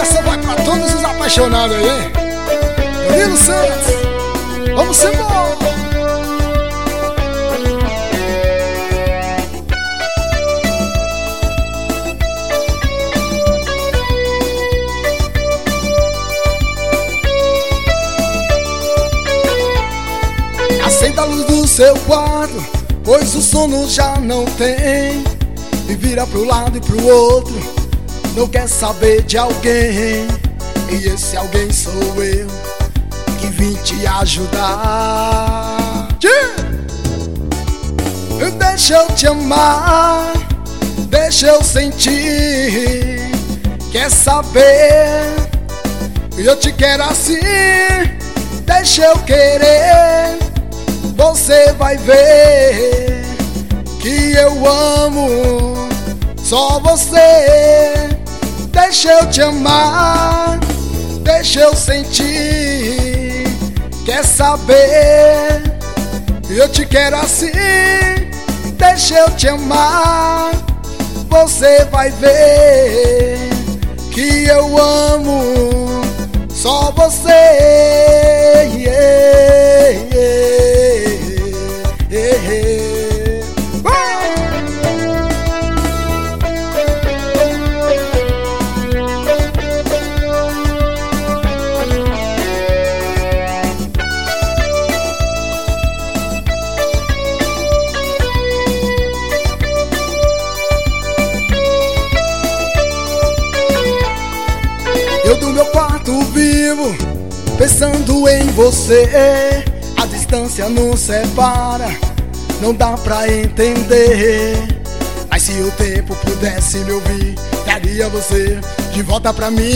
Essa vai pra todos os apaixonados aí, hein? Danilo Santos, vamos embora! Acenda a luz do seu quarto, pois o sono já não tem. E vira pro lado e pro outro, não quer saber de alguém. E esse alguém sou eu, que vim te ajudar. Deixa eu te amar, deixa eu sentir. Quer saber? Eu te quero assim, deixa eu querer. Você vai ver que eu amo só você. Deixa eu te amar, deixa eu sentir. Quer saber? Eu te quero assim, deixa eu te amar. Você vai ver que eu amo só você. Eu do meu quarto vivo, pensando em você. A distância nos separa, não dá pra entender. Mas se o tempo pudesse me ouvir, traria você de volta pra mim.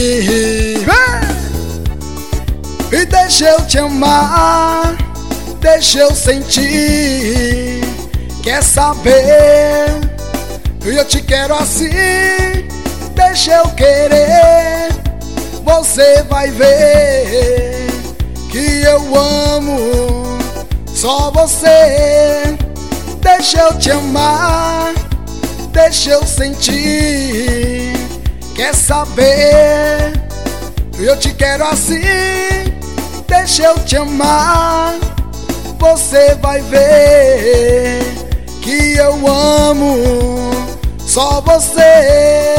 E deixa eu te amar, deixa eu sentir. Quer saber? Eu te quero assim, deixa eu querer. Você vai ver que eu amo só você. Deixa eu te amar, deixa eu sentir. Quer saber? Eu te quero assim, deixa eu te amar. Você vai ver que eu amo só você.